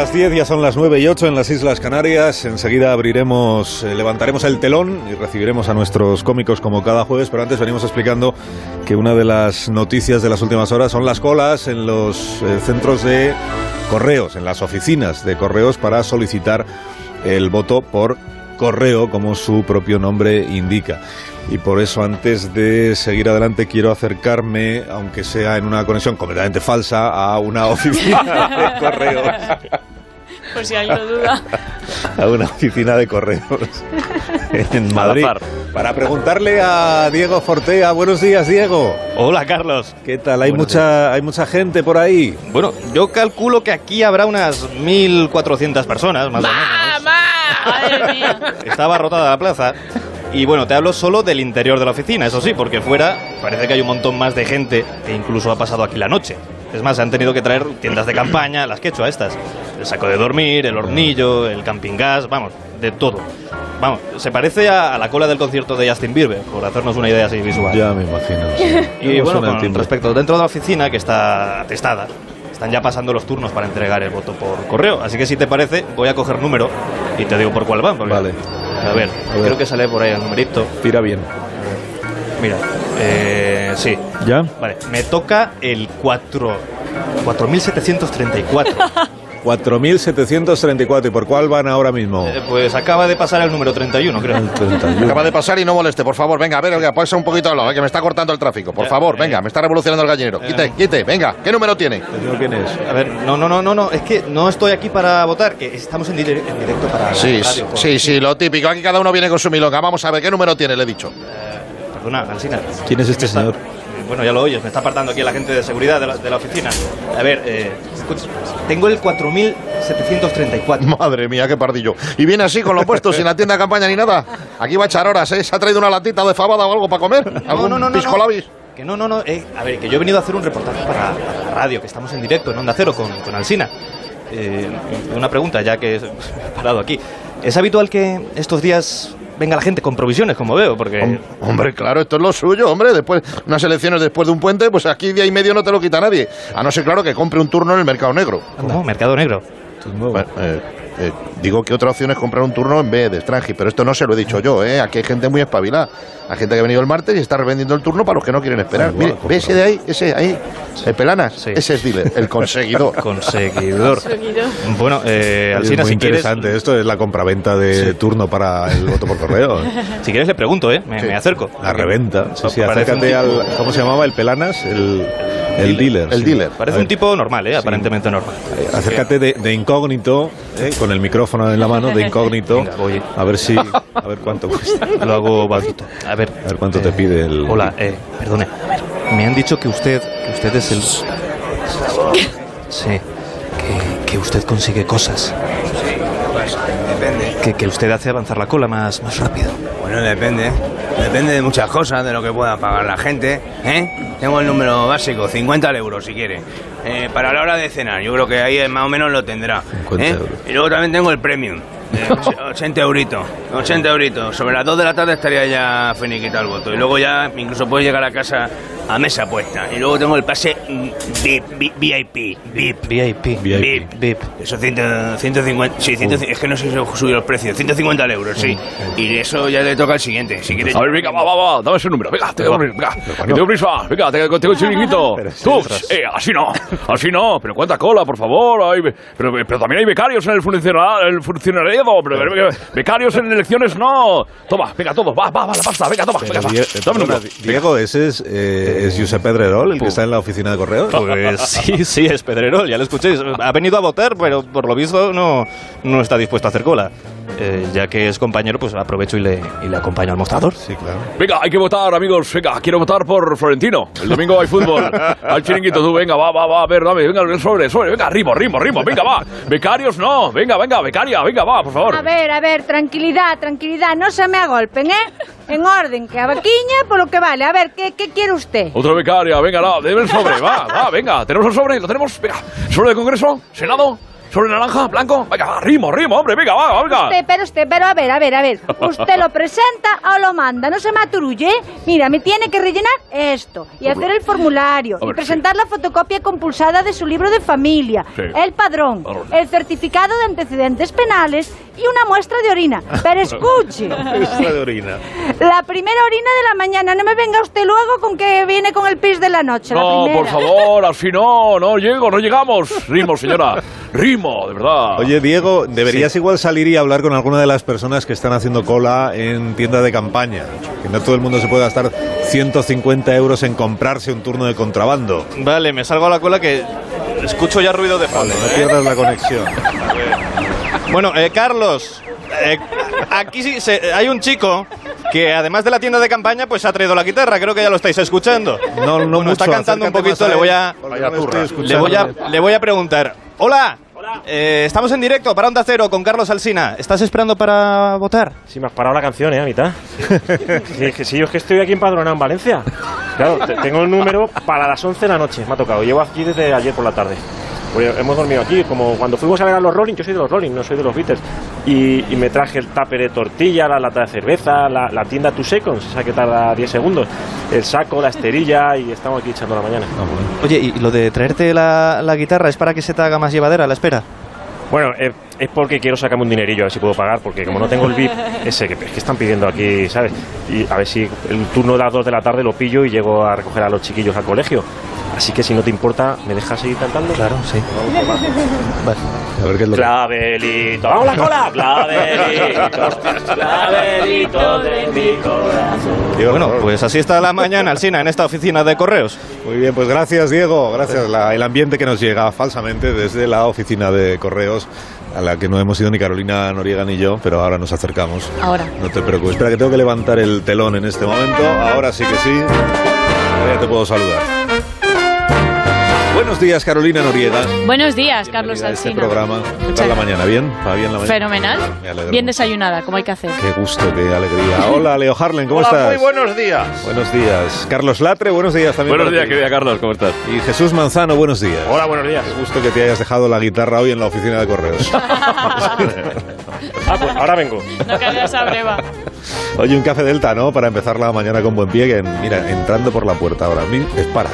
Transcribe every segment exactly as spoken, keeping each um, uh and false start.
las diez, ya son las nueve y ocho en las Islas Canarias. Enseguida abriremos, eh, levantaremos el telón y recibiremos a nuestros cómicos como cada jueves, pero antes venimos explicando que una de las noticias de las últimas horas son las colas en los eh, centros de correos, en las oficinas de correos para solicitar el voto por correo, como su propio nombre indica. Y por eso, antes de seguir adelante, quiero acercarme, aunque sea en una conexión completamente falsa, a una oficina de correos. Por si alguien lo duda. A una oficina de correos en Madrid. Para preguntarle a Diego Fortea. Buenos días, Diego. Hola, Carlos. ¿Qué tal? ¿Hay mucha, hay mucha gente por ahí? Bueno, yo calculo que aquí habrá unas mil cuatrocientas personas, más o menos. ¡Madre mía! Está abarrotada la plaza. Y bueno, te hablo solo del interior de la oficina, eso sí, porque fuera parece que hay un montón más de gente que incluso ha pasado aquí la noche. Es más, se han tenido que traer tiendas de campaña, las que he hecho a estas. El saco de dormir, el hornillo, el camping gas, vamos, de todo. Vamos, se parece a, a la cola del concierto de Justin Bieber, por hacernos una idea así visual. Ya me imagino. Sí. Y bueno, con respecto dentro de la oficina, que está atestada, están ya pasando los turnos para entregar el voto por correo. Así que si te parece, voy a coger número y te digo por cuál van. Porque, vale. A ver, a ver, creo que sale por ahí el numerito. Tira bien. Mira, eh, sí. ¿Ya? Vale, me toca el cuatro mil setecientos treinta y cuatro. cuatro mil setecientos treinta y cuatro. ¿Y por cuál van ahora mismo? Eh, pues acaba de pasar el número treinta y uno, creo. El treinta y uno. Acaba de pasar y no moleste, por favor. Venga, a ver, oiga, puede ser un poquito al lado, eh, que me está cortando el tráfico. Por eh, favor, eh, venga, me está revolucionando el gallinero. Quite, eh, quite, venga. ¿Qué número tiene? ¿Quién es? A ver, no, no, no, no, no, es que no estoy aquí para votar, que estamos en, dire en directo para Sí, la radio. Por... sí, sí, lo típico. Aquí cada uno viene con su milonga. Vamos a ver, ¿qué número tiene? Le he dicho. Eh, perdona, Alsina. ¿Quién es este está, señor? Bueno, ya lo oyes, me está apartando aquí la gente de seguridad de la, de la oficina. A ver, eh, escucha, tengo el cuatro mil setecientos treinta y cuatro. Madre mía, qué pardillo. Y viene así con lo puesto, sin la tienda de campaña ni nada. Aquí va a echar horas, ¿eh? ¿Se ha traído una latita de fabada o algo para comer? ¿Algún no, no, no, pisco labis? No. Que no, no, no. Eh, a ver, que yo he venido a hacer un reportaje para, para la radio, que estamos en directo, en Onda Cero, con, con Alsina. Eh, una pregunta, ya que he parado aquí. ¿Es habitual que estos días venga la gente con provisiones, como veo? Porque... Hombre, claro, esto es lo suyo, hombre. Después, unas elecciones después de un puente, pues aquí día y medio no te lo quita nadie. A no ser, claro, que compre un turno en el mercado negro. ¿Cómo? ¿Mercado negro? Bueno, eh, eh, digo que otra opción es comprar un turno en vez de Strange, pero esto no se lo he dicho yo, ¿eh? Aquí hay gente muy espabilada. Hay gente que ha venido el martes y está revendiendo el turno para los que no quieren esperar. Mire, ¿ve ese de ahí? Ese ahí, el Pelanas, sí. Ese es dealer, el conseguidor. Conseguidor. Bueno, eh, Alsina, es muy si interesante. Quieres... Esto es la compraventa de sí. turno para el voto por correo. Si quieres le pregunto, ¿eh? Me, sí. me acerco. La reventa. Sí, sí, Parece acércate al... ¿Cómo se llamaba? ¿El Pelanas? El... El dealer. El sí. dealer. Parece un tipo normal, ¿eh? Sí. Aparentemente normal. Eh, acércate de, de incógnito, ¿eh? Con el micrófono en la mano, de incógnito. Venga, voy. A ver si. A ver cuánto cuesta. Lo hago bajito. A ver. A ver cuánto eh, te pide el. Hola, eh, perdone. A ver. Me han dicho que usted. Que usted es el. Sí. Que, que usted consigue cosas. Sí, pues depende. Que, que usted hace avanzar la cola más, más rápido. Bueno, depende. Depende de muchas cosas, de lo que pueda pagar la gente, ¿eh? Tengo el número básico, cincuenta euros si quiere. Eh, para la hora de cenar, yo creo que ahí más o menos lo tendrá. ¿eh? Y luego también tengo el premium, eh, ochenta euritos. ochenta euritos. Sobre las dos de la tarde estaría ya finiquitado el voto. Y luego ya incluso puedes llegar a casa a mesa puesta. Y luego tengo el pase V I P. V I P. V I P. V I P. Eso ciento cincuenta. Sí, ciento, uh. es que no sé si subió los precios. ciento cincuenta euros, sí. Uh. Y eso ya le toca al siguiente. Si quieres. A ver, venga, va, va, va. Dame ese número. Venga, tengo prisa. Venga, tengo prisa. Venga, tengo, tengo el chiringuito. Tú, eh, así no. Así no. Pero cuánta cola, por favor. Ay, pero, pero también hay becarios en el funcionariado. El funcionariado. Pero, pero, becarios en elecciones no. Toma, venga, todos. Va, va, va, la pasta. Venga, toma. Venga, Die dame número. Diego, ese es, eh, es Josep Pedrerol, el que está en la oficina de correos. Pues sí, sí, es Pedrerol, ya lo escuchéis. Ha venido a votar, pero por lo visto no, no está dispuesto a hacer cola. Eh, ya que es compañero, pues aprovecho y le, y le acompaño al mostrador. Sí, claro. Venga, hay que votar, amigos. Venga, quiero votar por Florentino. El domingo hay fútbol. Al chiringuito, tú, venga, va, va, va. A ver, dame, venga, sobre, sobre. Venga, ritmo, ritmo, ritmo. Venga, va. Becarios, no. Venga, venga, becaria. Venga, va, por favor. A ver, a ver, tranquilidad, tranquilidad. No se me agolpen, ¿eh? En orden, que a vaquiña por lo que vale. A ver, ¿qué, qué quiere usted? Otra becaria, venga, no, debe el sobre. Va, va, venga. ¿Tenemos el sobre? ¿Lo tenemos? Venga. ¿Sobre de Congreso? ¿Senado? ¿Sobre naranja, blanco? Venga, rimo, rimo, hombre, venga, va, venga. Usted, pero usted, pero a ver, a ver, a ver. ¿Usted lo presenta o lo manda? No se me aturulle. Mira, me tiene que rellenar esto y hacer el formulario ver, y presentar sí. la fotocopia compulsada de su libro de familia, Sí. el padrón, Padrón. el certificado de antecedentes penales y una muestra de orina. Pero escuche, Muestra de orina. la primera orina de la mañana. No me venga usted luego con que viene con el pis de la noche. la No, primera. por favor, así no, no llego, no llegamos. Rimo, señora, rimo, de verdad. Oye, Diego, deberías igual salir y hablar con alguna de las personas que están haciendo cola en tienda de campaña. Que no todo el mundo se puede gastar ciento cincuenta euros en comprarse un turno de contrabando. Vale, me salgo a la cola que escucho ya ruido de fondo. Vale, no ¿eh? pierdas la conexión. Bueno, eh, Carlos, eh, aquí sí se- hay un chico que además de la tienda de campaña, pues ha traído la guitarra. Creo que ya lo estáis escuchando. No, no Bueno, mucho. está cantando un acércate poquito. más Le voy a, él, porque no le estoy escuchando. le voy a, le voy a preguntar. Hola. Eh, estamos en directo para Onda Cero con Carlos Alsina. ¿Estás esperando para votar? Sí, me has parado la canción, ¿eh? A mitad. Sí, es que sí, yo es que estoy aquí empadronado en Valencia. Claro, te- tengo el número para las once de la noche. Me ha tocado. Llevo aquí desde ayer por la tarde. Pues hemos dormido aquí, como cuando fuimos a ver a los Rolling. Yo soy de los Rolling, no soy de los Beatles. Y, y me traje el tupper de tortilla, la lata de cerveza, la, la tienda Two Seconds, esa que tarda diez segundos, el saco, la esterilla, y estamos aquí echando la mañana. Oye, ¿y lo de traerte la, la guitarra es para que se te haga más llevadera la espera? Bueno, eh, es porque quiero sacarme un dinerillo, a ver si puedo pagar, porque como no tengo el V I P, ese que, es que están pidiendo aquí, ¿sabes? Y a ver si el turno de las dos de la tarde lo pillo y llego a recoger a los chiquillos al colegio. Así que si no te importa, ¿me dejas seguir cantando? Claro, sí. A ver qué es lo que... Clavelito, ¡vamos la cola! Clavelito, clavelito de mi corazón. Diego, Bueno, no, pues así está la mañana, Alsina, en esta oficina de correos. Muy bien, pues gracias, Diego. Gracias. La- el ambiente que nos llega falsamente desde la oficina de correos, a la que no hemos ido ni Carolina Noriega ni yo, pero ahora nos acercamos. Ahora. No te preocupes. Espera, que tengo que levantar el telón en este momento. Ahora sí que sí. Ahora ya te puedo saludar. Buenos días, Carolina Noriega. Buenos días, Carlos Bienvenida a este Alsina. programa. ¿Qué Muchas tal la gracias. mañana? ¿Bien? ¿Va bien la mañana? Fenomenal. Me alegro Bien mucho. desayunada, como hay que hacer. Qué gusto, qué alegría. Hola, Leo Harlen, ¿cómo Hola, estás? muy buenos días. Buenos días. Carlos Latre, buenos días también. Buenos para días, ti. querida Carlos, ¿cómo estás? Y Jesús Manzano, buenos días. Hola, buenos días. Qué gusto que te hayas dejado la guitarra hoy en la oficina de correos. Ah, pues ahora vengo. No caiga esa breva. Oye, un café Delta, ¿no? Para empezar la mañana con buen pie, que mira, entrando por la puerta ahora mismo, es parada.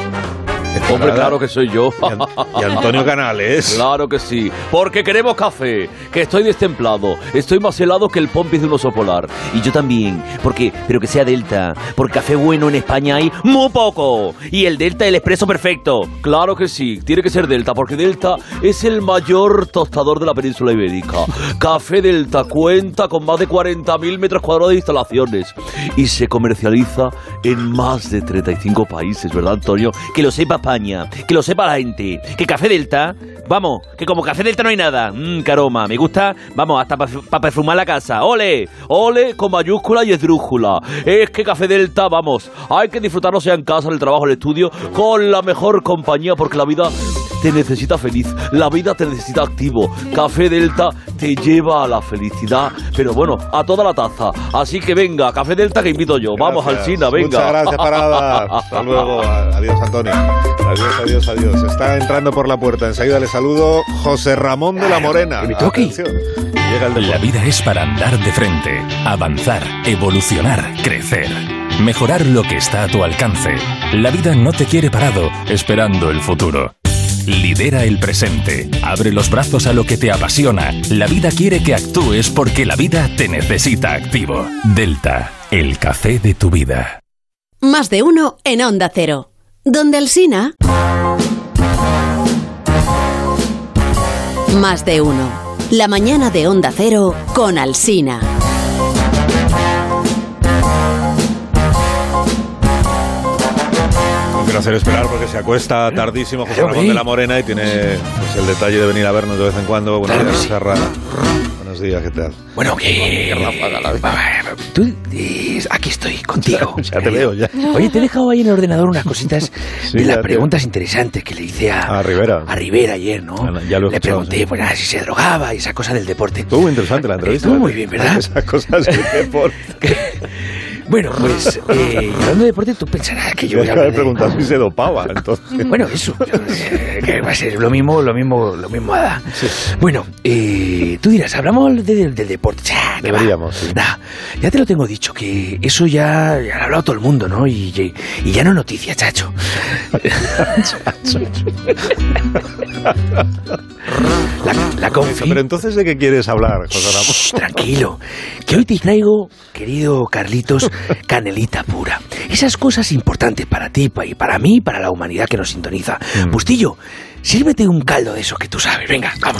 Es parada. Hombre, claro que soy yo. Y, An- y Antonio Canales. Claro que sí, porque queremos café, que estoy destemplado, estoy más helado que el pompis de un oso polar. Y yo también, porque, pero que sea Delta, porque café bueno en España hay muy poco. Y el Delta es el expreso perfecto. Claro que sí, tiene que ser Delta, porque Delta es el mayor tostador de la península ibérica. Café Delta cuenta con más de cuarenta mil metros cuadrados de instalaciones y se comercializa en más de treinta y cinco países, ¿verdad, Antonio? Que lo sepa España, que lo sepa la gente. Que café Delta, vamos, que como café Delta no hay nada. Mmm, qué aroma, me gusta, vamos, hasta para pa perfumar la casa. ¡Ole! Ole con mayúscula y esdrújula. Es que Café Delta, vamos, hay que disfrutarlo sea en casa, en el trabajo, en el estudio, con la mejor compañía, porque la vida te necesita feliz, la vida te necesita activo. Café Delta te lleva a la felicidad, pero bueno, a toda la taza. Así que venga, Café Delta que invito yo. Vamos, Gracias. Alsina, venga. Muchas gracias, parada. Hasta luego. Adiós, Antonio. Adiós, adiós, adiós. Está entrando por la puerta. Enseguida le saludo José Ramón de la Morena. que me toque. Atención. Llega el La deporte. vida es para andar de frente, avanzar, evolucionar, crecer, mejorar lo que está a tu alcance. La vida no te quiere parado, esperando el futuro. Lidera el presente, abre los brazos a lo que te apasiona. La vida quiere que actúes porque la vida te necesita activo. Delta, el café de tu vida. Más de uno en Onda Cero. Donde Alsina. Más de uno. La mañana de Onda Cero con Alsina. No quiero hacer esperar porque se acuesta tardísimo José Ramón de la Morena y tiene pues, el detalle de venir a vernos de vez en cuando. Buenos días, Serra. Buenos días, ¿qué tal? Bueno, que... Tú, eh, aquí estoy, contigo. Ya te veo, ya. Oye, te he dejado ahí en el ordenador unas cositas Sí, de ya las te- preguntas interesantes que le hice a, A Rivera. a Rivera ayer, ¿no? Ya- ya lo he le escuchado, pregunté, sí. pues nada, si se drogaba y esa cosa del deporte. Estuvo muy interesante la entrevista. Estuvo muy bien, ¿verdad? Esas cosas de deporte. Bueno, pues, eh, hablando de deporte, tú pensarás que yo voy a había hablar de... preguntado si se dopaba, entonces. Bueno, eso, eh, que va a ser lo mismo, lo mismo, lo mismo Ada. Sí. Bueno, eh, tú dirás, hablamos de- del del deporte. Ya, que va. Deberíamos, sí. Nah, ya te lo tengo dicho, que eso ya, ya lo ha hablado todo el mundo, ¿no? Y, y, y ya no es noticia, chacho. La, la confi... Pero entonces, ¿de qué quieres hablar, José Ramón? Shh, tranquilo, que hoy te traigo, querido Carlitos, canelita pura. Esas cosas importantes para ti pa- y para mí y para la humanidad que nos sintoniza. Mm. Bustillo, sírvete un caldo de esos que tú sabes. Venga, vamos.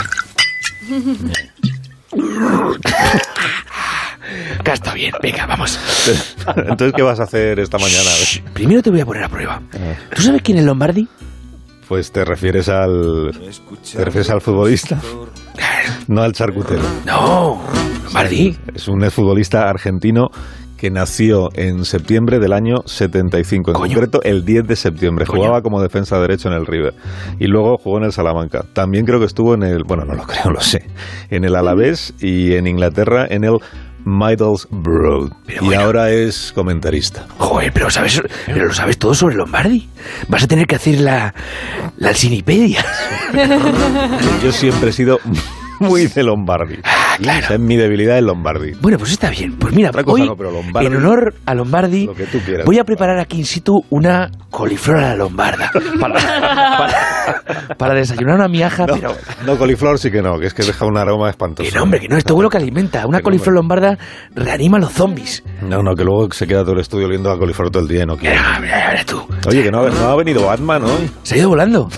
Acá está bien, venga, vamos. Entonces, ¿qué vas a hacer esta mañana? Shh, primero te voy a poner a prueba. ¿Tú sabes quién es Lombardi? Pues te refieres al... ¿Te refieres al futbolista? No al charcutero. No, Lombardi. Es un exfutbolista argentino que nació en septiembre del año setenta y cinco, en Coño. concreto el diez de septiembre. Coño. Jugaba como defensa derecho en el River y luego jugó en el Salamanca. También creo que estuvo en el, bueno, no lo creo, lo sé, en el Alavés y en Inglaterra en el Middlesbrough. Pero Y bueno. ahora es comentarista. Joder, pero sabes, pero lo sabes todo sobre Lombardi. Vas a tener que hacer la, la Alcinipedia. Yo siempre he sido muy de Lombardi. Ah, claro. Esa es mi debilidad en Lombardi. Bueno, pues está bien. Pues mira, Otra cosa hoy, no, pero Lombardi, en honor a Lombardi, lo que tú quieras. voy a preparar aquí in situ una coliflor a la lombarda. Para, para, para desayunar una miaja, No, pero... no, coliflor sí que no, que es que deja un aroma espantoso. Que no, hombre, que no, esto es lo que alimenta. Una Que no, coliflor lombarda reanima a los zombies. No, no, que luego se queda todo el estudio oliendo a coliflor todo el día y no quiere. Mira, mira, mira tú. Oye, que no, ha- no ha venido Batman hoy. Se ha ido volando.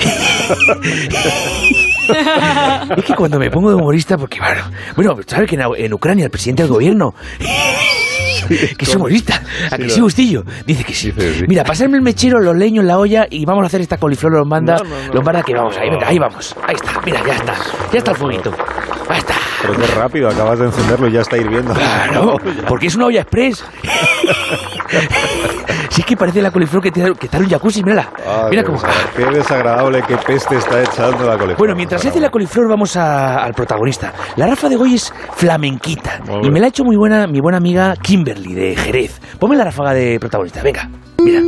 Es que cuando me pongo de humorista, porque bueno, bueno, ¿sabes que en, en Ucrania el presidente del gobierno, que es humorista, ¿a que lo- sí, Bustillo? Dice que sí. Dice que sí. Mira, pasarme el mechero, los leños, la olla y vamos a hacer esta coliflor lombarda, No, no, no. lombarda que vamos, ahí, venga, ahí vamos. Ahí está, mira, ya está, ya está el fueguito. Ahí está. Pero qué rápido, acabas de encenderlo y ya está hirviendo. Claro, porque es una olla express. Si es que parece la coliflor que, te, que está en un jacuzzi, mírala. Ay, Mira qué cómo... desagra- Qué desagradable, qué peste está echando la coliflor. Bueno, mientras se hace la coliflor vamos a- al protagonista. La Rafa de Goy es flamenquita Muy y bien. me la ha hecho muy buena mi buena amiga Kimberly de Jerez. Ponme la ráfaga de protagonista, venga, mira.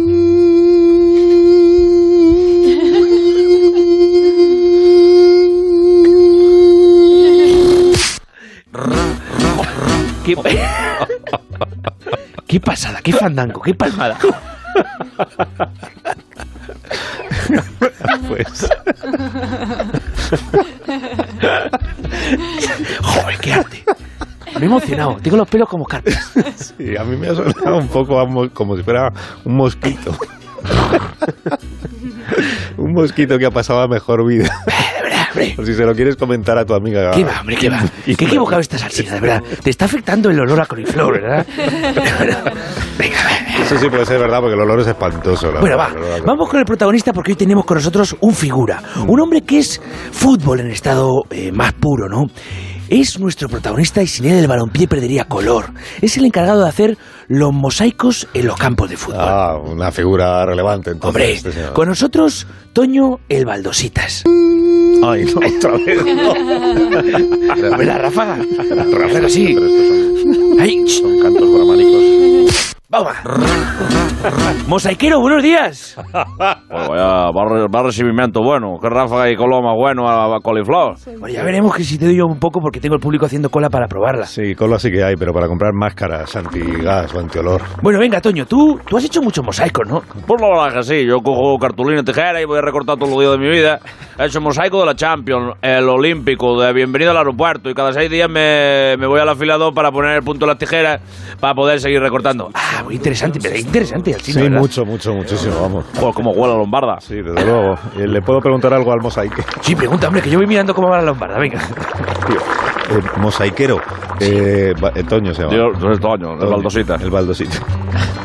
¿Qué, qué pasada, qué fandango, qué palmada. Pues, Joder, qué arte. Me he emocionado, tengo los pelos como cartas. sí, a mí me ha sonado un poco a mo- como si fuera un mosquito. Un mosquito que ha pasado a mejor vida. De verdad, hombre. Por si se lo quieres comentar a tu amiga. ¿Qué va, hombre, qué va? Qué equivocado esta salsita, de verdad. Te está afectando el olor a coliflor, ¿verdad? Venga, venga. Eso sí puede ser verdad porque el olor es espantoso. la Bueno, va, verdad, el olor a- vamos con el protagonista porque hoy tenemos con nosotros un figura. Un hombre que es fútbol en estado eh, más puro, ¿no? Es nuestro protagonista y sin él el balompié perdería color. Es el encargado de hacer los mosaicos en los campos de fútbol. Ah, una figura relevante entonces. Hombre, este señor. con nosotros, Toño el Baldositas. Ay, no, otra vez. No. A ver la ráfaga. La ráfaga, Claro que sí. pero estos son- Ay, ch, Son cantos bramánicos. vamos. Mosaiquero, buenos días. Pues vaya, va, re- va recibimiento bueno. Qué ráfaga y coloma bueno a la coliflor. Bueno, ya veremos que si te doy yo un poco porque tengo el público haciendo cola para probarla. Sí, cola sí que hay, pero para comprar máscaras antigas o antiolor. Bueno, venga, Toño, tú, tú has hecho muchos mosaicos, ¿no? Pues la verdad que sí, yo cojo cartulina y tijera y voy a recortar todos los días de mi vida. He hecho mosaico de la Champions, el Olímpico, de Bienvenido al Aeropuerto y cada seis días me, me voy al afilado para poner el punto de las tijeras para poder seguir recortando. Ah, muy interesante, pero interesante, Alcina, Sí, ¿verdad? mucho, mucho, muchísimo, vamos. Joder, cómo huele a lombarda. Sí, desde luego. Eh, ¿Le puedo preguntar algo al mosaique? Sí, pregunta, hombre, que yo voy mirando cómo va la lombarda, venga. Tío, eh, mosaiquero. Eh, ba- eh, Toño se llama. Yo soy Toño, el baldosita. El baldosita.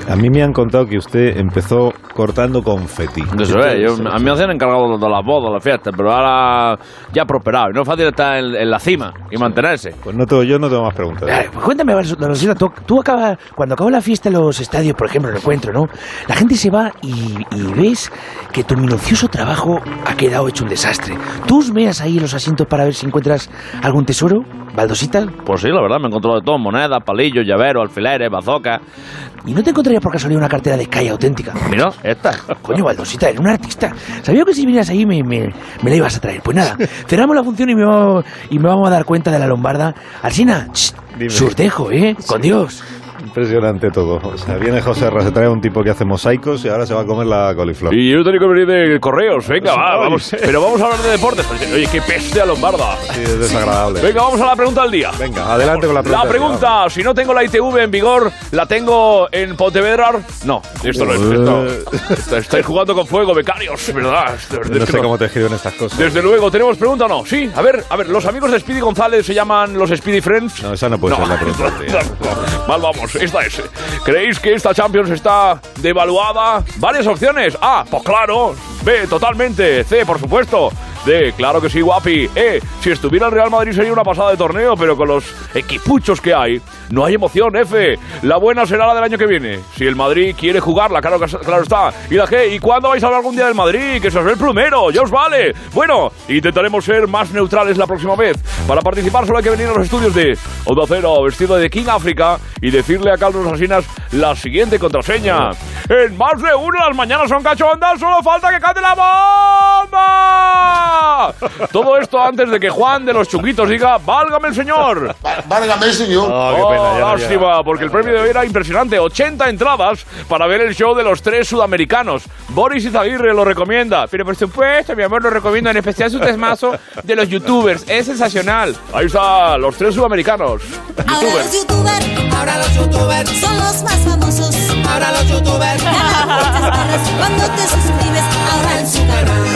A mí me han contado que usted empezó cortando confeti. Eso es, yo, a mí me hacían encargado de las bodas, las fiestas, pero ahora ya ha prosperado. Y no es fácil estar en, en la cima y mantenerse. Pues no tengo, yo no tengo más preguntas. Ay, pues cuéntame, Rosita, tú, tú acabas, cuando acaba la fiesta en los estadios, por ejemplo, el encuentro, ¿no? La gente se va y, y ves que tu minucioso trabajo ha quedado hecho un desastre. ¿Tú meas ahí los asientos para ver si encuentras algún tesoro, Baldosita? Pues sí, la verdad, me he encontrado de todo: monedas, palillos, llaveros, alfileres, bazocas. ¿Y no te encontrarías por casualidad una cartera de Sky auténtica? Mira, esta. Coño, Baldosita, eres un artista. Sabía que si vinieras ahí me, me, me la ibas a traer. Pues nada, cerramos la función y me, vamos, y me vamos a dar cuenta de la lombarda. Alsina, surtejo, ¿eh? Con Dios. Impresionante todo. O sea, viene José Ra, se trae un tipo que hace mosaicos y ahora se va a comer la coliflor. Y yo tengo que venir de correos. Venga, va, vamos. Pero vamos a hablar de deportes. Oye, qué peste a lombarda. Sí, es desagradable. Venga, vamos a la pregunta del día. Venga, adelante con la pregunta. La pregunta, si no tengo la I T V en vigor, ¿la tengo en Pontevedra? No, esto no es. Esto, esto, estáis jugando con fuego, becarios, ¿verdad? No sé cómo te escriben estas cosas. Desde luego, ¿tenemos pregunta o no? Sí, a ver, a ver, ¿los amigos de Speedy González se llaman los Speedy Friends? No, esa no puede no. ser la pregunta. No, mal vamos, esta es. ¿Creéis que esta Champions está devaluada? Varias opciones. A, pues claro. B, totalmente. C, por supuesto. D, claro que sí, guapi. E, si estuviera el Real Madrid sería una pasada de torneo, pero con los equipuchos que hay, no hay emoción. F, la buena será la del año que viene. Si el Madrid quiere jugarla, claro, claro está. Y la G, ¿y cuándo vais a hablar algún día del Madrid? Que se os ve el plumero, ya os vale. Bueno, intentaremos ser más neutrales la próxima vez. Para participar solo hay que venir a los estudios de Onda Cero, vestido de King África, y decirle a Carlos Alsinas la siguiente contraseña. En más de uno las mañanas son cachondas, solo falta que cante la bomba. Todo esto antes de que Juan de los Chunguitos diga ¡válgame el señor! ¡Válgame el señor! Oh, qué pena, ya, oh, lástima, porque el premio de hoy era impresionante. ochenta entradas para ver el show de los tres sudamericanos. Boris Izaguirre lo recomienda. Pero por supuesto, mi amor, lo recomiendo. En especial su temazo de los youtubers. Es sensacional. Ahí está, los tres sudamericanos. Ahora los youtubers, ahora los youtubers son los más famosos. Ahora los youtubers ganan muchas barras cuando te suscribes ahora en su canal.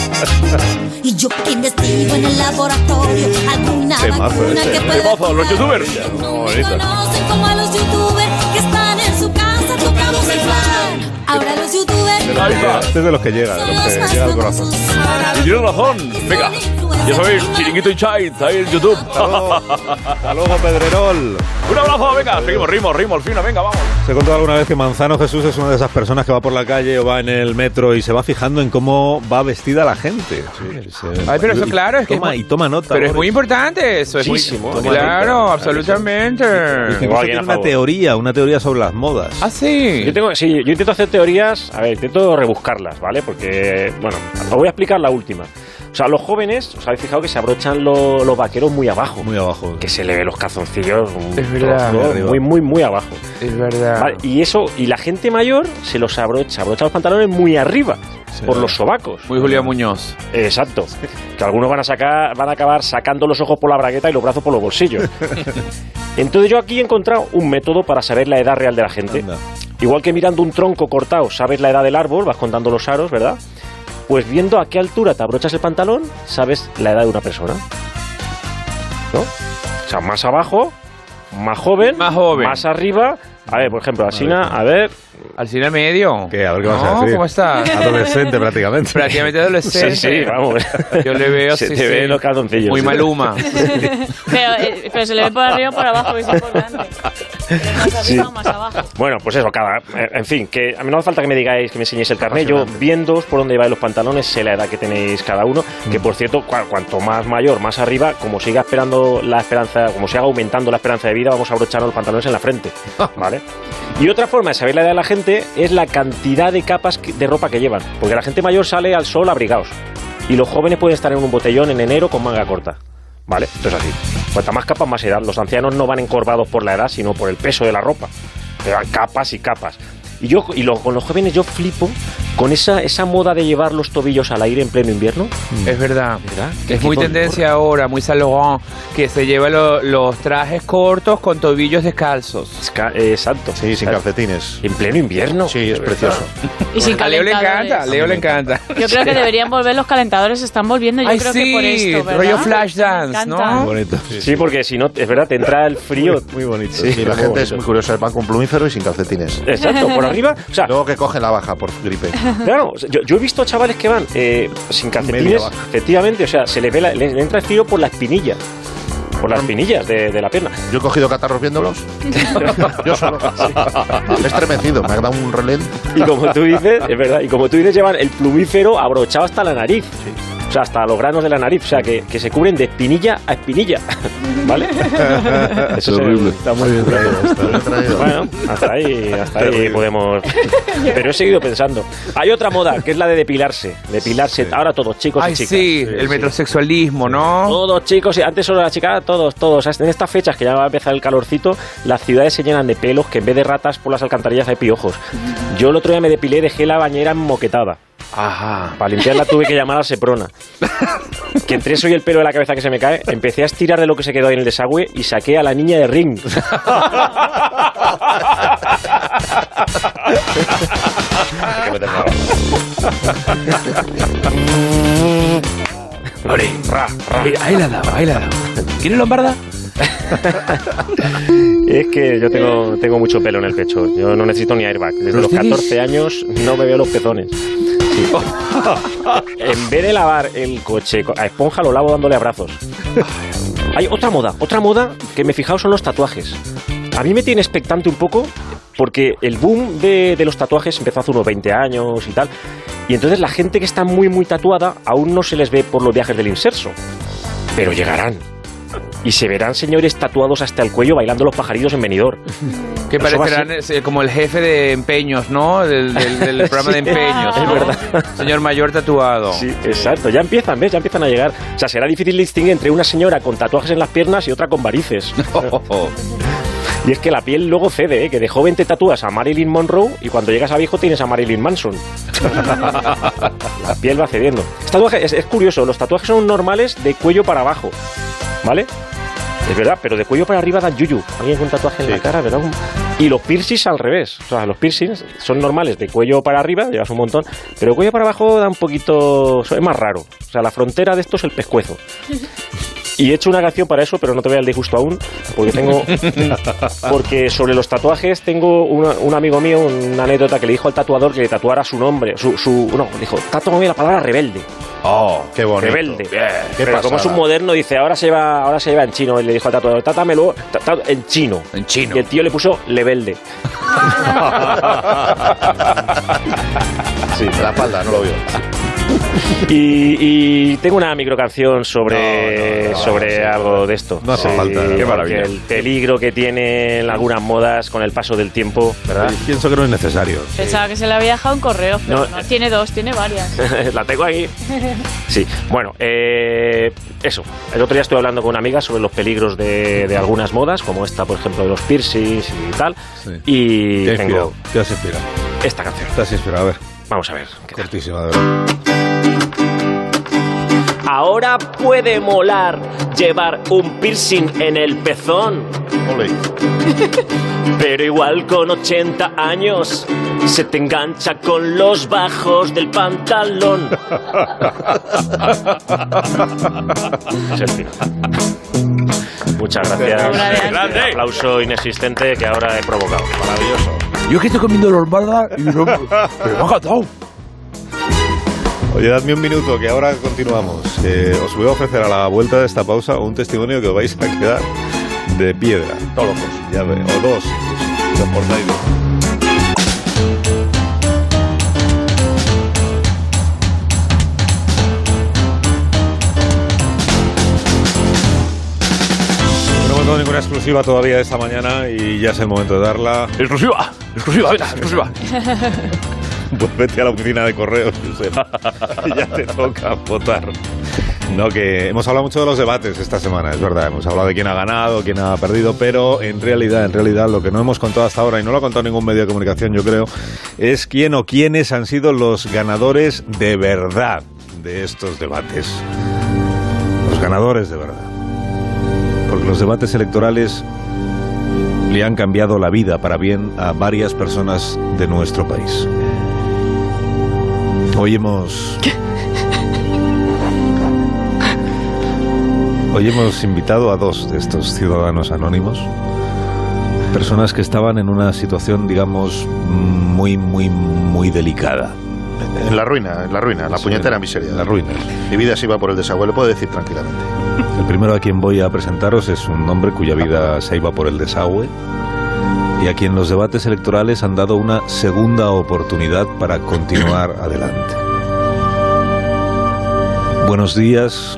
Y yo que investigo en el laboratorio alguna vacuna que pueda curar. Los youtubers. No me conocen como a los youtubers que están en su casa tocando el plan. Ahora los youtubers. Este es de los que llega, de los que llega al corazón. Y tienes razón. Venga, ya sabéis, Chiringuito y Chait, ahí en YouTube. Hasta luego, Hasta luego Pedrerol. Un abrazo, venga, seguimos, rimos, rimos, fino, venga, vamos. ¿Se ha contado alguna vez que Manzano Jesús es una de esas personas que va por la calle o va en el metro y se va fijando en cómo va vestida la gente? Sí, se, Ay, pero eso claro, es que toma, es muy, y toma nota. Pero es muy importante eso, es muchísimo. Muy, claro, nota, absolutamente. Y tengo tiene una teoría, una teoría sobre las modas. Ah, sí. Yo tengo, sí, yo intento hacer teorías, a ver, intento rebuscarlas, ¿vale? Porque, bueno, os voy a explicar la última. O sea, los jóvenes, os habéis fijado que se abrochan lo, los vaqueros muy abajo. Muy abajo. Que se le ve los calzoncillos es verdad, trozo, muy, muy, muy abajo. Es verdad. Vale, y eso, y la gente mayor se los abrocha, se abrocha los pantalones muy arriba, sí, por los sobacos. Muy Julián Muñoz. Exacto. Que algunos van a sacar, van a acabar sacando los ojos por la bragueta y los brazos por los bolsillos. Entonces yo aquí he encontrado un método para saber la edad real de la gente. Anda. Igual que mirando un tronco cortado sabes la edad del árbol, vas contando los aros, ¿verdad? Pues viendo a qué altura te abrochas el pantalón, sabes la edad de una persona. ¿No? O sea, más abajo, más joven, más joven, más arriba. A ver, por ejemplo, Alsina, a ver... Alsina medio. ¿Qué? A ver qué vas no, a decir. ¿Cómo está? Adolescente prácticamente. Prácticamente adolescente. Sí, sí, vamos. Yo le veo se sí, te sí. ve los calzoncillos. Muy Maluma. pero, eh, pero se le ve por arriba o por abajo, que es importante. Más arriba sí. o más abajo. Bueno, pues eso, cada... En fin, que a mí no hace falta que me digáis, que me enseñéis el carnet. Yo, viéndoos por dónde vais los pantalones, sé la edad que tenéis cada uno. Que, por cierto, cu cuanto más mayor, más arriba, como siga esperando la esperanza, como siga aumentando la esperanza de vida, vamos a abrocharnos los pantalones en la frente, ¿vale? Y otra forma de saber la edad de la gente es la cantidad de capas de ropa que llevan. Porque la gente mayor sale al sol abrigados. Y los jóvenes pueden estar en un botellón en enero con manga corta. ¿Vale? Esto es así. Cuanta más capas, más edad. Los ancianos no van encorvados por la edad, sino por el peso de la ropa. Llevan capas y capas. Y yo y lo, con los jóvenes yo flipo con esa, esa moda de llevar los tobillos al aire en pleno invierno. Es verdad. ¿Verdad? Es muy tendencia por... ahora, muy Saint Laurent, que se lleva lo, los trajes cortos con tobillos descalzos. Esca Exacto. Sí, sin calcetines. En pleno invierno. Sí, es precioso. Y sin a Leo le encanta, a Leo le encanta. Yo creo que deberían volver los calentadores, se están volviendo, yo Ay, creo sí, que por esto, ¿verdad? rollo flash dance, ¿no? Muy bonito. Sí, sí, porque si no, es verdad, te entra el frío. Muy bonito. Sí, sí, la gente bonito. es muy curiosa, van con plumífero y sin calcetines. Exacto, por arriba. O sea, luego que cogen la baja por gripe. Claro, yo, yo he visto chavales que van eh, sin calcetines, efectivamente, o sea, se les ve la, le, le entra el frío por la espinilla. Por las espinillas de, de la pierna. Yo he cogido catarros viéndolos. Yo solo. Sí. Me he estremecido, me ha dado un relent. Y como tú dices, es verdad, y como tú dices, llevan el plumífero abrochado hasta la nariz. Sí. O sea, hasta los granos de la nariz. O sea, que, que se cubren de espinilla a espinilla. ¿Vale? Eso es horrible. Está muy bien traído. Está bien traído. Bueno, hasta ahí, hasta ahí podemos... Pero he seguido pensando. Hay otra moda, que es la de depilarse. Depilarse. Sí. Ahora todos, chicos Ay, y chicas. Sí, sí, el metrosexualismo, ¿no? Todos, chicos. Y antes solo la chica, todos, todos. En estas fechas, que ya va a empezar el calorcito, las ciudades se llenan de pelos, que en vez de ratas por las alcantarillas hay piojos. Yo el otro día me depilé, dejé la bañera moquetada. Ajá. Para limpiarla tuve que llamar a Seprona. Que entre eso y el pelo de la cabeza que se me cae, empecé a estirar de lo que se quedó ahí en el desagüe y saqué a la niña de Ring. Ore, ra, ra. Ahí la ha dado, ahí la ha dado. ¿Quieres lombarda? Es que yo tengo, tengo mucho pelo en el pecho. Yo no necesito ni airbag. Desde los catorce años no me veo los pezones. Sí. En vez de lavar el coche a esponja, lo lavo dándole abrazos. Hay otra moda, otra moda que me he fijado son los tatuajes. A mí me tiene expectante un poco porque el boom de, de los tatuajes empezó hace unos veinte años y tal. Y entonces la gente que está muy, muy tatuada aún no se les ve por los viajes del inserso. Pero llegarán. Y se verán señores tatuados hasta el cuello bailando los pajarillos en Benidorm. Que parecerán como el jefe de empeños, ¿no? Del, del, del programa sí. de empeños, ¿no? Es verdad. Señor mayor tatuado. Sí, exacto. Ya empiezan, ¿ves? Ya empiezan a llegar. O sea, será difícil distinguir entre una señora con tatuajes en las piernas y otra con varices. Y es que la piel luego cede, ¿eh? Que de joven te tatúas a Marilyn Monroe y cuando llegas a viejo tienes a Marilyn Manson. La piel va cediendo. Este tatuaje es, es curioso, los tatuajes son normales de cuello para abajo, ¿vale? Es verdad, pero de cuello para arriba dan yuyu. Alguien con tatuaje en sí. la cara, ¿verdad? Y los piercings al revés. O sea, los piercings son normales de cuello para arriba, llevas un montón, pero de cuello para abajo da un poquito... es más raro. O sea, la frontera de esto es el pescuezo. Y he hecho una canción para eso, pero no te voy al disgusto aún, porque tengo... porque sobre los tatuajes tengo una, un amigo mío, una anécdota que le dijo al tatuador que le tatuara su nombre, su... su no, le dijo, tatúame la palabra rebelde. Oh, qué bonito. Rebelde. Bien, qué pero como es un moderno, dice, ahora se va, ahora se lleva en chino. Él le dijo al tatuador, tátamelo en chino. En chino. Y el tío le puso lebelde. Sí, la espalda, no lo vio. Y, y tengo una microcanción sobre, no, no, no, sobre no, no, algo de esto. No hace sí, falta. Qué maravilla. El peligro que tienen algunas modas con el paso del tiempo, ¿verdad? Sí, pienso que no es necesario. Pensaba sí. que se le había dejado un correo, pero no, no tiene dos, tiene varias. La tengo ahí. Sí, bueno, eh, eso. El otro día estuve hablando con una amiga sobre los peligros de, de algunas modas, como esta, por ejemplo, de los piercings y tal. Sí. Y ¿Qué tengo ¿Qué has inspirado? Esta canción. ¿Te has inspirado? A ver. Vamos a ver. Cortísima, de verdad. Ahora puede molar llevar un piercing en el pezón. Ole. Pero igual con ochenta años se te engancha con los bajos del pantalón. Es el final. Muchas gracias. Grande. Un aplauso inexistente que ahora he provocado. Maravilloso. Yo es que estoy comiendo lombarda y no... me me ha encantado. Oye, dadme un minuto, que ahora continuamos. Eh, os voy a ofrecer a la vuelta de esta pausa un testimonio que os vais a quedar de piedra. Todos los dos. Ya ve, o dos, incluso. Si os portáis bien. No hemos dado ninguna exclusiva todavía esta mañana y ya es el momento de darla. ¡Exclusiva! ¡Exclusiva! ¡Venga, exclusiva! Pues vete a la oficina de correos, Josep. Ya te toca votar. No, que hemos hablado mucho de los debates esta semana, es verdad. Hemos hablado de quién ha ganado, quién ha perdido, pero en realidad, en realidad, lo que no hemos contado hasta ahora, y no lo ha contado ningún medio de comunicación, yo creo, es quién o quiénes han sido los ganadores de verdad de estos debates. Los ganadores de verdad. Porque los debates electorales le han cambiado la vida para bien a varias personas de nuestro país. Hoy hemos... Hoy hemos invitado a dos de estos ciudadanos anónimos personas que estaban en una situación, digamos, muy, muy, muy delicada. En la ruina, en la ruina, la puñetera miseria. La ruina. Mi vida se iba por el desagüe, lo puedo decir tranquilamente. El primero a quien voy a presentaros es un hombre cuya vida se iba por el desagüe y a quien los debates electorales han dado una segunda oportunidad para continuar adelante. Buenos días.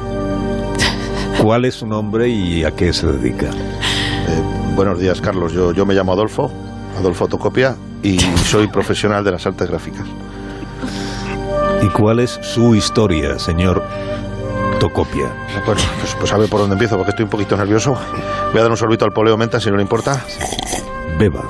¿Cuál es su nombre y a qué se dedica? Eh, buenos días, Carlos. Yo, yo me llamo Adolfo, Adolfo Tocopia, y soy profesional de las artes gráficas. ¿Y cuál es su historia, señor Tocopia? Pues, pues, pues a ver por dónde empiezo, porque estoy un poquito nervioso. Voy a dar un sorbito al poleo menta, si no le importa. Beba.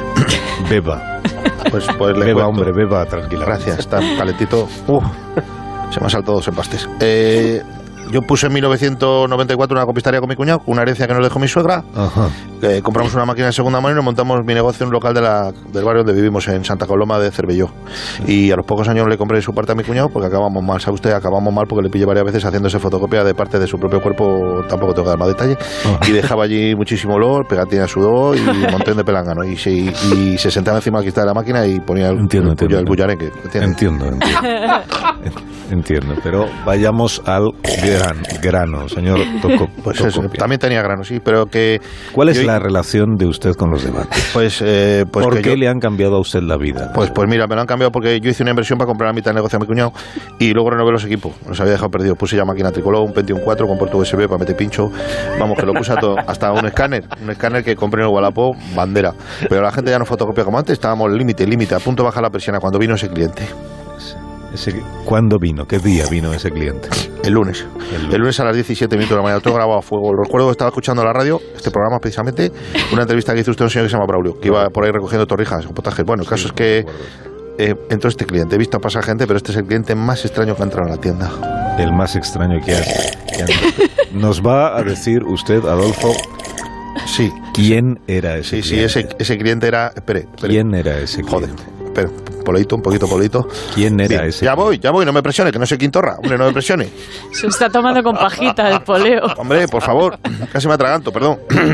Beba. Pues, pues le beba, cuento. hombre, beba, tranquila. Gracias, está calentito. Uf, se me han saltado dos empastes. Eh... Yo puse en mil novecientos noventa y cuatro una copistería con mi cuñado, una herencia que nos dejó mi suegra. Ajá. Eh, compramos una máquina de segunda mano y nos montamos mi negocio en un local de la, del barrio donde vivimos, en Santa Coloma de Cervelló. Sí. Y a los pocos años le compré su parte a mi cuñado porque acabamos mal. ¿Sabe usted? Acabamos mal porque le pillé varias veces haciéndose fotocopia de parte de su propio cuerpo, tampoco tengo que dar más detalle. Ajá. Y dejaba allí muchísimo olor, pegatina de sudor y un montón de pelangano. Y se, y se sentaba encima del cristal de la máquina y ponía el, entiendo, el, entiendo, el bullarenque. Entiendo, entiendo. Entiendo, pero vayamos al gran, grano, señor Toco. Pues eso, también tenía grano, sí, pero que... ¿Cuál es yo, la relación de usted con los debates? Pues, eh, pues ¿Por que qué yo, le han cambiado a usted la vida? Pues, pues mira, me lo han cambiado porque yo hice una inversión para comprar la mitad del negocio a mi cuñado y luego renové los equipos. Los había dejado perdidos. Puse ya máquina tricolor, un Pentium cuatro con puerto U S B para meter pincho. Vamos, que lo puse a todo. Hasta un escáner. Un escáner que compré en el Wallapop, bandera. Pero la gente ya no fotocopia como antes. Estábamos límite, límite, a punto de bajar la persiana cuando vino ese cliente. Ese, ¿Cuándo vino? ¿Qué día vino ese cliente? El lunes. El lunes, el lunes a las diecisiete minutos de la mañana. Todo grabado a fuego. Lo recuerdo que estaba escuchando en la radio, este programa precisamente, una entrevista que hizo usted a un señor que se llama Braulio, que iba por ahí recogiendo torrijas o potajes. Bueno, el caso es que eh, entró este cliente. He visto pasar gente, pero este es el cliente más extraño que ha entrado en la tienda. El más extraño que ha, que ha Nos va a decir usted, Adolfo, sí, ¿quién era ese sí, cliente? Sí, ese, ese cliente era... Espere, espere. ¿Quién era ese cliente? Joder, espere. Polito, un poquito polito. ¿Quién era Bien, ese? Ya voy, ya voy, no me presione, que no soy Quintorra. Hombre, no me presione. Se está tomando con pajita el poleo. Hombre, por favor, casi me atraganto, perdón.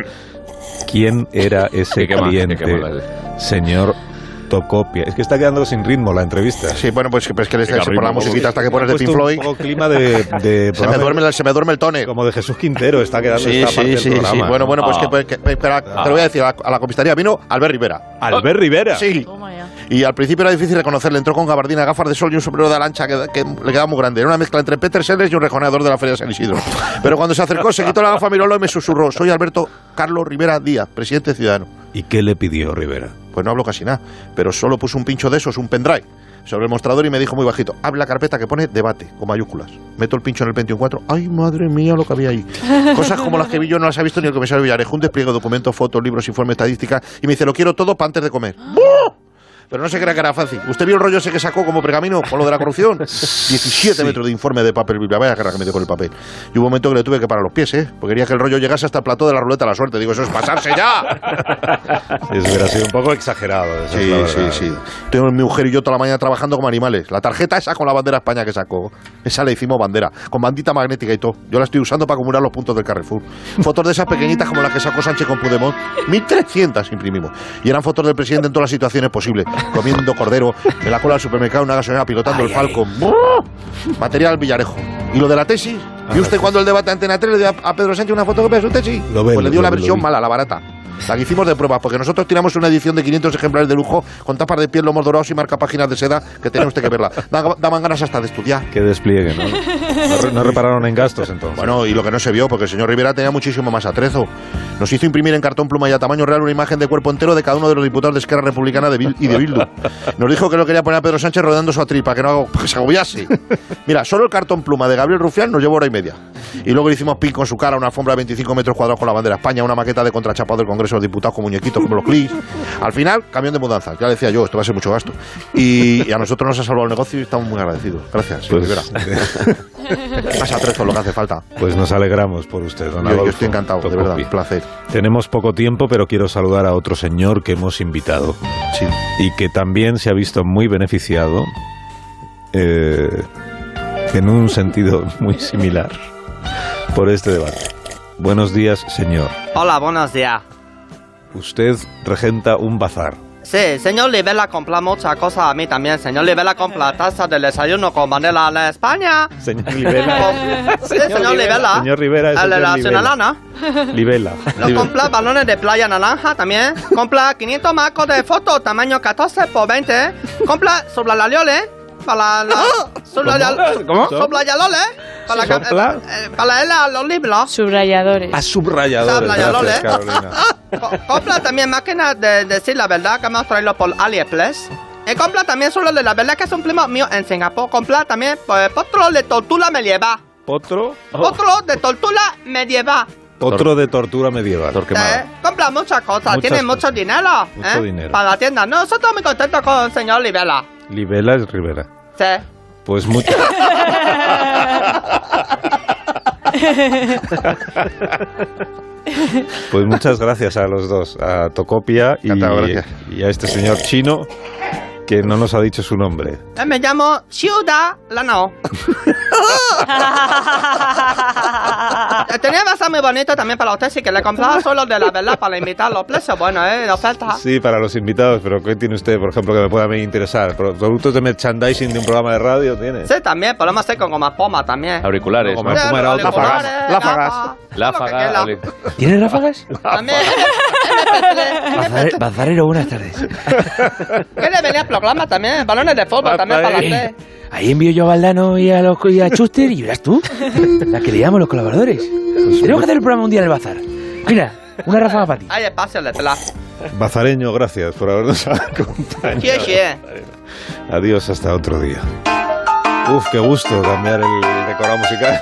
¿Quién era ese cliente, señor Tocopia? Es que está quedando sin ritmo la entrevista. Sí, bueno, pues, pues que le está por la musiquita hasta que pones de Pink Floyd. Un poco clima de, de se, me duerme, se me duerme el tóner. Como de Jesús Quintero está quedando sí, esta sí, parte sí, del programa. Sí, bueno, bueno, pues ah. que, que, que espera, ah. te lo voy a decir, a la, a la copistería vino Albert Rivera. ¿Albert Rivera? Sí. Y al principio era difícil reconocerle. Entró con gabardina, gafas de sol y un sombrero de lancha que, que le quedaba muy grande. Era una mezcla entre Peter Sellers y un rejoneador de la Feria de San Isidro. Pero cuando se acercó, se quitó la gafa, mirólo y me susurró: soy Alberto Carlos Rivera Díaz, presidente de Ciudadano. ¿Y qué le pidió Rivera? Pues no habló casi nada, pero solo puso un pincho de esos, un pendrive, sobre el mostrador y me dijo muy bajito: abre la carpeta que pone debate, con mayúsculas. Meto el pincho en el Pentium cuatro. ¡Ay, madre mía, lo que había ahí! Cosas como las que vi yo no las ha visto ni el comisario Villarejo. Un despliegue de documentos, fotos, libros, informes, estadísticas. Y me dice: lo quiero todo para antes de comer. ¡Buh! Pero no se crea que era fácil. ¿Usted vio el rollo ese que sacó como pergamino con lo de la corrupción? diecisiete sí. metros de informe de papel biblia. Vaya guerra que me dio con el papel. Y hubo un momento que le tuve que parar los pies, ¿eh? Porque quería que el rollo llegase hasta el plató de la ruleta de la suerte. Digo, eso es pasarse ya. Eso hubiera sido un poco exagerado. Eso sí, es sí, sí. Tengo mi mujer y yo toda la mañana trabajando como animales. La tarjeta esa con la bandera España que sacó, esa le hicimos bandera, con bandita magnética y todo. Yo la estoy usando para acumular los puntos del Carrefour. Fotos de esas pequeñitas como las que sacó Sánchez con Puigdemont. mil trescientas imprimimos. Y eran fotos del presidente en todas las situaciones posibles. Comiendo cordero, en la cola del supermercado, una gasolinera, pilotando ay, el Falcon. Material Villarejo. ¿Y lo de la tesis? ¿Vio usted cuando el debate Antena tres le dio a Pedro Sánchez una fotocopia de su tesis? Lo ven, pues le dio lo, la lo, versión lo mala, la barata. La que hicimos de pruebas, porque nosotros tiramos una edición de quinientos ejemplares de lujo con tapas de piel, lomos dorados y marca páginas de seda que tenía usted que verla. Da, daban ganas hasta de estudiar. Qué despliegue, ¿no? No, no repararon en gastos entonces. Bueno, y lo que no se vio, porque el señor Rivera tenía muchísimo más atrezo. Nos hizo imprimir en cartón pluma y a tamaño real una imagen de cuerpo entero de cada uno de los diputados de Esquerra Republicana de Bil y de Bildu. Nos dijo que lo quería poner a Pedro Sánchez rodeando su atril para que no para que se agobiase. Mira, solo el cartón pluma de Gabriel Rufián nos llevó hora y media. Y luego le hicimos pin con su cara, una alfombra de veinticinco metros cuadrados con la bandera de España, una maqueta de contrachapado del Congreso de los Diputados con muñequitos como los clics. Al final, camión de mudanza. Ya le decía yo, esto va a ser mucho gasto. Y, y a nosotros nos ha salvado el negocio y estamos muy agradecidos. Gracias, señor pues, Rivera. Más atrezo lo que hace falta. Pues nos alegramos por usted, don Adolfo. Yo, yo estoy encantado, Tocopi. De verdad, un placer. Tenemos poco tiempo, pero quiero saludar a otro señor que hemos invitado. Sí. Y que también se ha visto muy beneficiado eh, en un sentido muy similar por este debate. Buenos días, señor. Hola, buenos días. usted regenta un bazar. Sí, señor Livela compra muchas cosas a mí también. Señor Livela compra taza del desayuno con bandera de España. Señor Livela. Sí, señor Livela. Señor Rivera es el de la señor ciudadana. Livela. No compra balones de playa naranja también. Compra quinientos marcos de foto tamaño catorce por veinte. Compra subrayadores para la... subrayadores. ¿Cómo? Subrayadores. Para, la, ¿Sopla? eh, para leer a los libros. Subrayadores. A subrayadores. Subrayadores. Gracias, Carolina. Co- compra también máquinas de decir la verdad que hemos traído por AliExpress. Y compra también solo de la verdad que es un primo mío en Singapur. Compra también pues, potro de tortura medieval. ¿Potro? Potro de tortura medieval. Potro de tortura medieval. Eh, compra muchas cosas, Muchas tiene cosas. mucho dinero. Mucho ¿eh? dinero. Para la tienda. No, nosotros muy contentos con el señor Livela. Livela es Rivera. Sí. Pues mucho. Pues muchas gracias a los dos, a Tocopia y, y a este señor chino que no nos ha dicho su nombre. Eh, me llamo Ciudad Lano. Tenía base muy bonito también para usted, sí que le compraba solo de la verdad para invitarlo. Precio bueno, ¿eh? De oferta. Sí, para los invitados, pero ¿qué tiene usted, por ejemplo, que me pueda a mí interesar? ¿Productos de merchandising de un programa de radio tiene? Sí, también, podemos hacer con goma poma también. Auriculares. Como ¿no? espuma era otro. Auriculares, Láfagas. Láfagas. oli- ¿Tienes ráfagas? También. Bazar- Bazarero, buenas tardes. ¿Qué le venía al programa también? Balones de fútbol también para usted. Ahí envío yo a Valdano y a, los, y a Schuster y verás tú, la que le llamo los colaboradores. Tenemos que hacer el programa un día en el bazar. Mira, una ráfaga para ti. Hay espacio detrás. Bazareño, gracias por habernos acompañado. Sí, sí. Adiós, hasta otro día. Uf, qué gusto cambiar el decorado musical.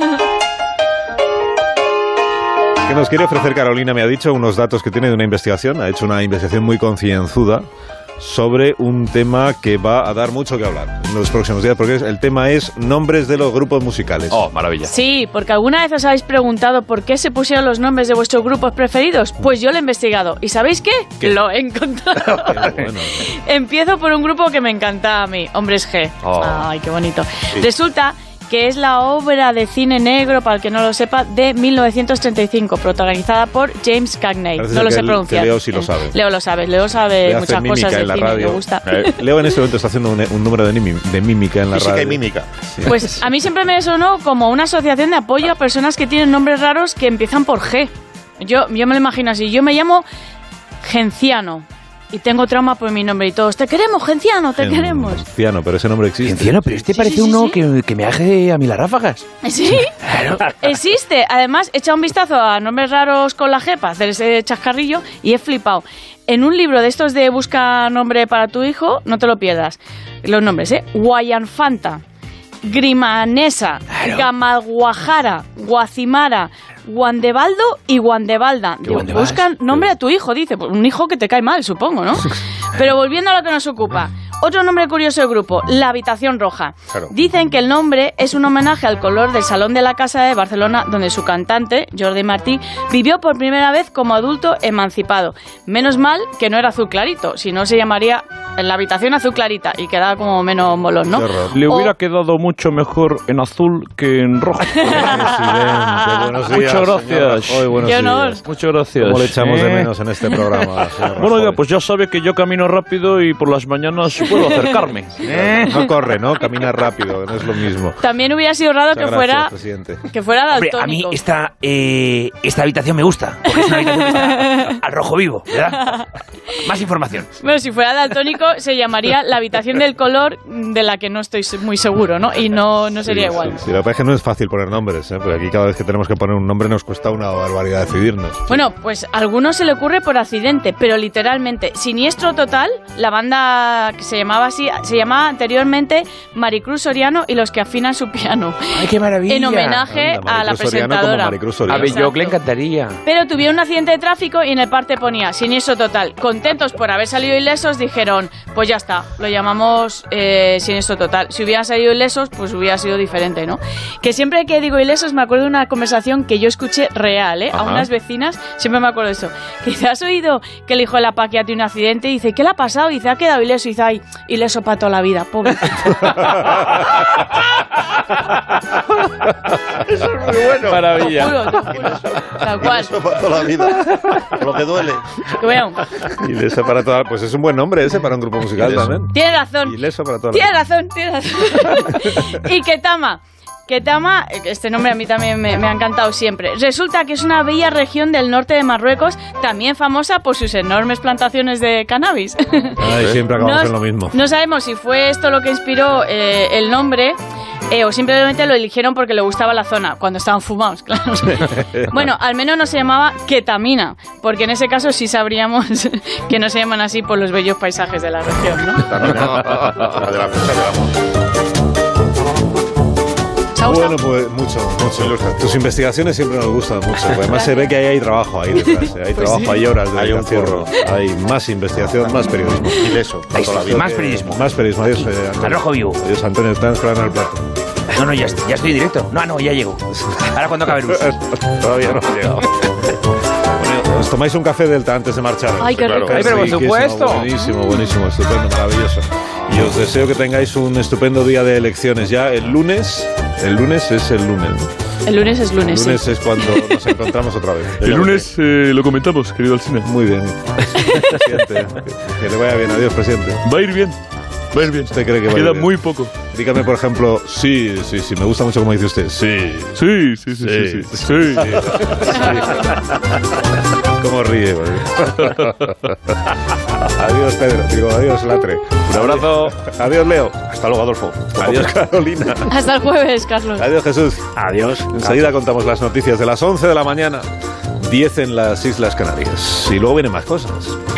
¿Qué nos quiere ofrecer Carolina? Me ha dicho unos datos que tiene de una investigación. Ha hecho una investigación muy concienzuda sobre un tema que va a dar mucho que hablar en los próximos días, porque el tema es nombres de los grupos musicales. Oh, maravilla. Sí, porque alguna vez os habéis preguntado por qué se pusieron los nombres de vuestros grupos preferidos. Pues yo lo he investigado. ¿Y sabéis qué? ¿Qué? Lo he encontrado. Bueno, Empiezo por un grupo que me encanta a mí, Hombres G. Oh. Ay, qué bonito. Resulta que es la obra de cine negro, para el que no lo sepa, de mil novecientos treinta y cinco, protagonizada por James Cagney. parece No lo que sé el- pronunciar. que Leo sí lo sabe. Leo lo sabe, Leo sabe Le hace muchas mímica cosas de en la cine, radio. me gusta. Eh, Leo en este momento está haciendo un, un número de, nimi- de mímica en la Física radio. y mímica. Sí. Pues a mí siempre me sonó como una asociación de apoyo a personas que tienen nombres raros que empiezan por G. Yo, yo me lo imagino así. Yo me llamo Genciano y tengo trauma por mi nombre y todos. Te queremos, Genciano, te queremos. Genciano, pero ese nombre existe. Genciano, pero este Sí, parece sí, sí, uno sí. Que, que me hace a mí las ráfagas. ¿Sí? Existe. Además, echa un vistazo a nombres raros con la G para hacer ese chascarrillo y he flipado. En un libro de estos de busca nombre para tu hijo, no te lo pierdas. Los nombres, ¿eh? Guayanfanta, Grimanesa, Gamalguajara, Guacimara, Guandebaldo y Guandebalda. Digo, Guandebaldas. buscan nombre a tu hijo, dice. Pues un hijo que te cae mal, supongo, ¿no? Pero volviendo a lo que nos ocupa. Otro nombre curioso del grupo, La Habitación Roja. Claro. Dicen que el nombre es un homenaje al color del Salón de la Casa de Barcelona, donde su cantante, Jordi Martí, vivió por primera vez como adulto emancipado. Menos mal que no era azul clarito, si no se llamaría La Habitación Azul Clarita y quedaba como menos molón, ¿no? Le O- hubiera quedado mucho mejor en azul que en rojo. Buenos días, Muchas gracias. señor Rajoy, buenos Qué honor. días. Muchas gracias. ¿Cómo le echamos de Eh. menos en este programa, señor Bueno, Rajoy? oiga, pues ya sabe que yo camino rápido y por las mañanas puedo acercarme. Eh, No corre, ¿no? Camina rápido, no es lo mismo. También hubiera sido raro Muchas que gracias, fuera presidente. que fuera Hombre, daltónico. a mí esta, eh, esta habitación me gusta, porque es una habitación que está al rojo vivo, ¿verdad? Más información. Bueno, si fuera daltónico se llamaría La Habitación del Color, de la que no estoy muy seguro, ¿no? Y no, no sería Sí, igual. Sí, sí. La verdad es que no es fácil poner nombres, ¿eh? Porque aquí cada vez que tenemos que poner un nombre nos cuesta una barbaridad decidirnos. Bueno, pues a algunos se le ocurre por accidente, pero literalmente, Siniestro Total, la banda que se llamaba así, se llamaba anteriormente Maricruz Soriano y los que afinan su piano. ¡Ay, qué maravilla! En homenaje Anda, a la Maricruz Soriano como presentadora. Maricruz A Soriano. Belloc le encantaría. Pero tuvieron un accidente de tráfico y en el parte ponía Siniestro Total. Contentos por haber salido ilesos, dijeron, pues ya está, lo llamamos eh, Siniestro Total. Si hubieran salido ilesos, pues hubiera sido diferente, ¿no? Que siempre que digo ilesos me acuerdo de una conversación que yo escuché real, ¿eh? A Ajá. unas vecinas, siempre me acuerdo de eso. Que dice, ¿has oído que el hijo de la Paquia tiene un accidente? Y dice, ¿qué le ha pasado? Y dice, ha quedado ileso. Y dice, ay, ileso para toda la vida, pobre. Eso es muy bueno. Maravilla. Te juro, te juro. Tal cual. Eso para toda la vida. Por lo que duele. Que vean. Ileso para toda, pues es un buen nombre ese para un grupo musical Ileso. también. Tiene razón. Ileso para toda la Tiene vida. razón, tiene razón. Y Ketama. Ketama, este nombre a mí también me, me ha encantado siempre. Resulta que es una bella región del norte de Marruecos, también famosa por sus enormes plantaciones de cannabis. Ay, siempre acabamos No- en lo mismo. No sabemos si fue esto lo que inspiró eh, el nombre eh, o simplemente lo eligieron porque le gustaba la zona, cuando estaban fumados, claro. Bueno, al menos no se llamaba ketamina, porque en ese caso sí sabríamos que no se llaman así por los bellos paisajes de la región, ¿no? La de la fecha del amor. Bueno, pues mucho, mucho. Tus investigaciones siempre nos gustan mucho. Porque además se ve que ahí hay trabajo ahí detrás. ¿eh? Hay Pues trabajo, sí. hay horas de Hay un dedicación. curro. Hay más investigación, más periodismo. Ileso, para toda la vida. Más periodismo. Más periodismo. Adiós, eh, Antonio. Al rojo vivo. Adiós, Antonio. Están esperando el plato. No, no, ya, est- ya estoy directo. No, no, ya llego. Ahora cuando acabe luz. Todavía no ha llegado. Bueno, os tomáis un café Delta antes de marchar. Ay, qué rico. Ay, pero por Riquísimo, supuesto. Buenísimo, buenísimo, estupendo, maravilloso. Y os deseo que tengáis un estupendo día de elecciones. Ya el lunes, el lunes es el lunes. El lunes es El lunes, lunes sí. es cuando nos encontramos otra vez. El lunes eh, lo comentamos, querido Alsina. Muy bien. Presidente, que le vaya bien. Adiós, presidente. Va a ir bien. Va a ir bien. ¿Usted cree que va a ir Queda bien? muy poco. Dígame, por ejemplo, sí, sí, sí, me gusta mucho como dice usted. Sí. Sí, sí, sí, sí. sí, sí. ¿Cómo ríe? Adiós, Pedro. Digo, adiós, Latre. Un abrazo. Adiós, Leo. Hasta luego, Adolfo. Adiós, Carolina. Hasta el jueves, Carlos. Adiós, Jesús. Adiós. Enseguida contamos las noticias de las once de la mañana, diez en las Islas Canarias. Y luego vienen más cosas.